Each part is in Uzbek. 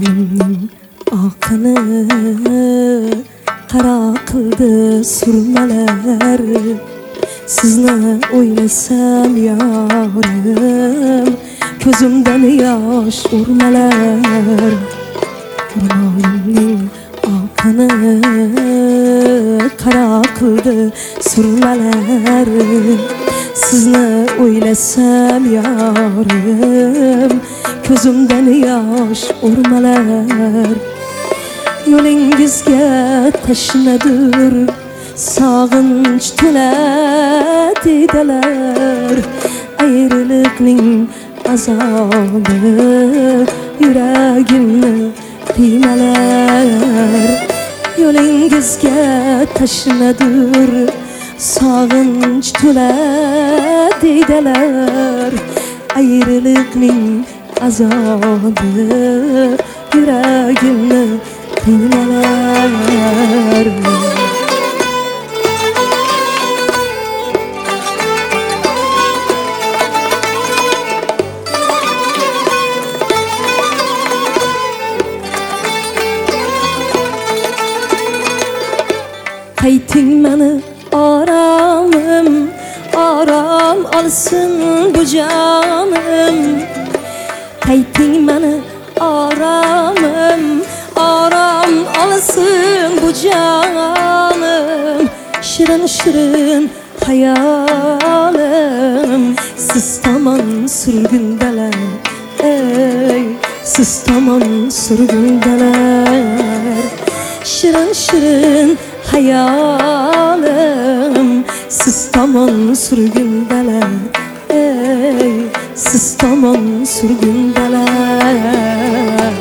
Yonimning oqini qara qildi surmalar. Sizni o'ylasam yorim, ko'zimdan yosh urmalar. Yonimning oqini qara qildi surmalar. Sizni o'ylasam yorim, ko'zimdan yosh urmalar. Yo'lingizga tashnadir sog'inch to'la dedilar. Ayriliqning azobi yuragimni qiymalar. Yo'lingizga tashnadir sog'inch to'la dedilar. Ayriliqning azobi yuragimni qiymalar. Qayting meni oramim, oram olsin bu jonim. Qayting meni oramim, oram olsin bu jonim. Shirin shirin hayolim siz tomon surgundalar. Ey siz tomon surgundalar. Shirin shirin hayolim siz tomon surgundalar. Ey siz tomon surgundalar.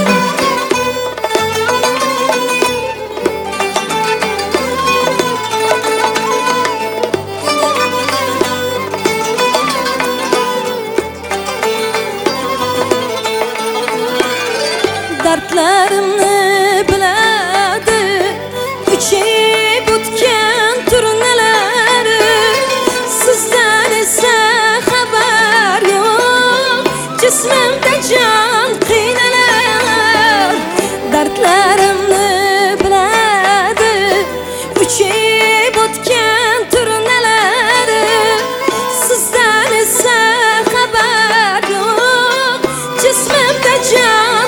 Dertlerimni biladi içip o'tgan turnalar. Sizdan esa xabar yo'q, jismimda jon qiynalar. Dertlerimni biladi içip o'tgan turnalar. Sizdan esa xabar yo'q, jismimda jon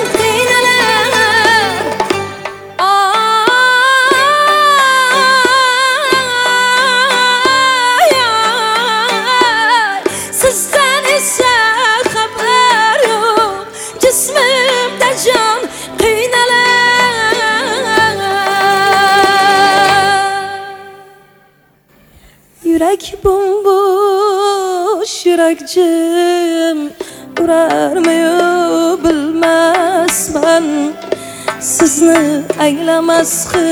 Yürek bomboş, yürek jim urarmı bilmezman. Sizni anglamas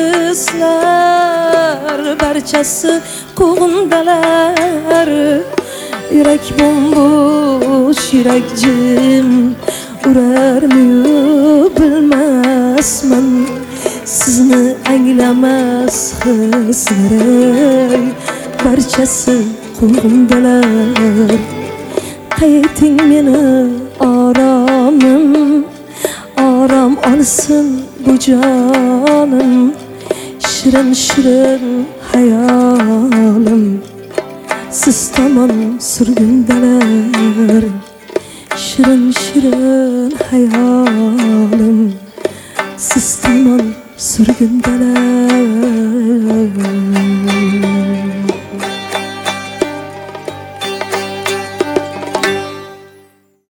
hislar barchasi quvundalar. Yürek bomboş, yürek jim urarmı bilmezman. Sizni anglamas hislar barchasi quvundalar. Qayting meni oramim, oram olsin bu jonim. Shirin shirin hayolim siz tomon surgundalar. Shirin shirin hayolim siz tomon surgundalar.